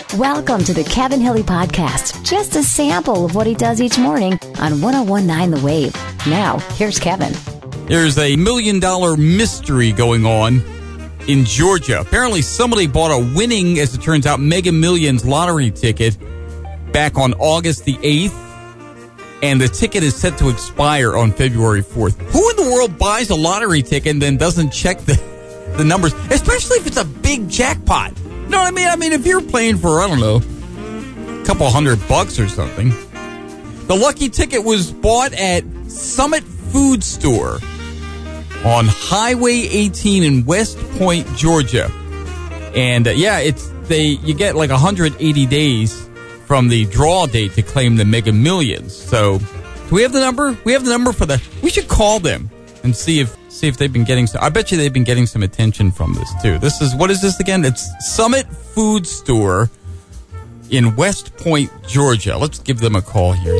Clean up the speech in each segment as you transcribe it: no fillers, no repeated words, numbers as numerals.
Welcome to the Kevin Hilly Podcast. Just a sample of what he does each morning on 101.9 The Wave. Now, here's Kevin. There's a $1 million mystery going on in Georgia. Apparently, somebody bought a winning, as it turns out, Mega Millions lottery ticket back on August the 8th. And the ticket is set to expire on February 4th. Who in the world buys a lottery ticket and then doesn't check the numbers? Especially if it's a big jackpot. You know what I mean? I mean, if you're playing for, I don't know, a couple $100 or something. The lucky ticket was bought at Summit Food Store on Highway 18 in West Point, Georgia. And you get like 180 days from the draw date to claim the Mega Millions. So, do we have the number? We have the number for the. We should call them and see if they've been getting some. I bet you they've been getting some attention from this too. What is this again? It's Summit Food Store in West Point, Georgia. Let's give them a call here.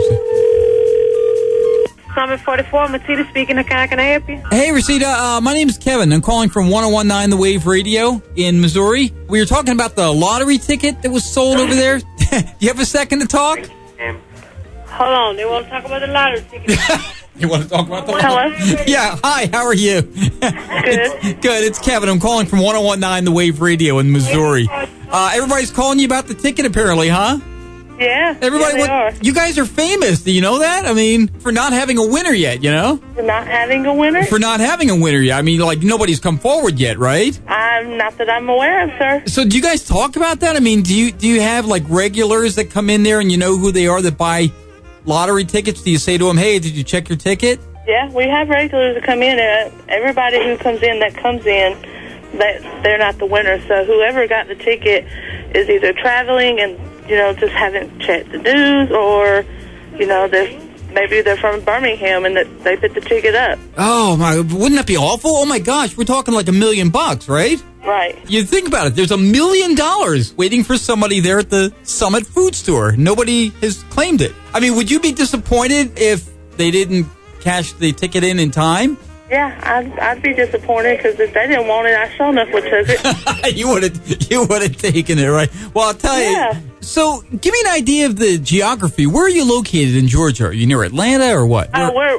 Summit 44, Matita speaking. How can I help you? Hey, Rosita. My name is Kevin. I'm calling from 101.9 The Wave Radio in Missouri. We were talking about the lottery ticket that was sold over there. Do you have a second to talk? Hold on. They want to talk about the lottery ticket. You want to talk about the Hello? Yeah. Hi, how are you? Good. Good. It's Kevin. I'm calling from 101.9 The Wave Radio in Missouri. Everybody's calling you about the ticket, apparently, huh? Yeah. Everybody, they are. You guys are famous. Do you know that? I mean, for not having a winner yet, you know? For not having a winner? For not having a winner yet. I mean, like, nobody's come forward yet, right? Not that I'm aware of, sir. So do you guys talk about that? I mean, do you have, like, regulars that come in there and you know who they are that buy lottery tickets? Do you say to them, hey, did you check your ticket? Yeah, we have regulars that come in. Everybody who comes in, they're not the winner. So whoever got the ticket is either traveling and, just haven't checked the news, or, maybe they're from Birmingham and they picked the ticket up. Oh, my, wouldn't that be awful? Oh, my gosh, we're talking like $1 million, right? Right. You think about it. There's $1 million waiting for somebody there at the Summit Food Store. Nobody has claimed it. I mean, would you be disappointed if they didn't cash the ticket in time? Yeah, I'd be disappointed because if they didn't want it, I sure enough would have took it. You would have taken it, right? Well, I'll tell you. So, give me an idea of the geography. Where are you located in Georgia? Are you near Atlanta or what?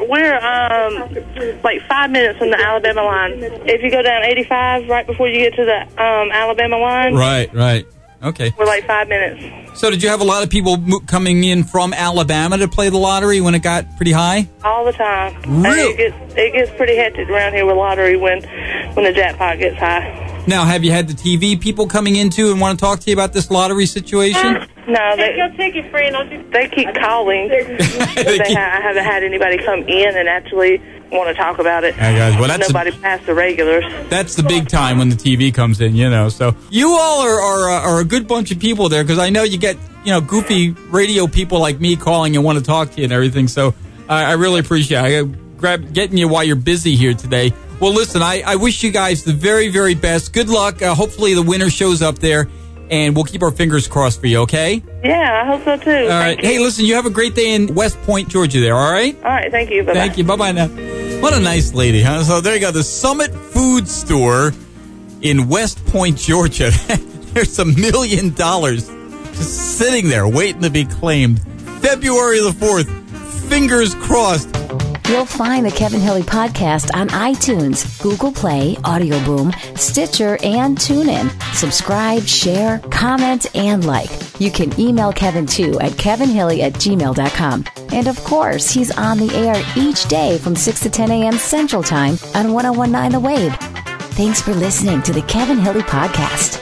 We're like 5 minutes from the Alabama line. If you go down 85 right before you get to the Alabama line. Right. Okay. We're like 5 minutes. So did you have a lot of people coming in from Alabama to play the lottery when it got pretty high? All the time. Really? It gets pretty hectic around here with lottery when the jackpot gets high. Now, have you had the TV people coming in too and want to talk to you about this lottery situation? No, Take your ticket, friend. they keep calling. I haven't had anybody come in and actually want to talk about it. Hey guys, well, nobody past the regulars. That's the big time when the TV comes in, So you all are a good bunch of people there, because I know you get goofy radio people like me calling and want to talk to you and everything. So I really appreciate it. Getting you while you're busy here today. Well, listen, I wish you guys the very, very best. Good luck. Hopefully the winner shows up there, and we'll keep our fingers crossed for you, okay? Yeah, I hope so, too. All right. Hey, listen, you have a great day in West Point, Georgia there, all right? All right, thank you. Bye-bye. Thank you. Bye-bye now. What a nice lady, huh? So there you go, the Summit Food Store in West Point, Georgia. There's $1 million just sitting there waiting to be claimed. February the 4th. Fingers crossed. You'll find the Kevin Hilly Podcast on iTunes, Google Play, Audio Boom, Stitcher, and TuneIn. Subscribe, share, comment, and like. You can email Kevin too at kevinhilly@gmail.com. And of course, he's on the air each day from 6 to 10 a.m. Central Time on 101.9 The Wave. Thanks for listening to the Kevin Hilly Podcast.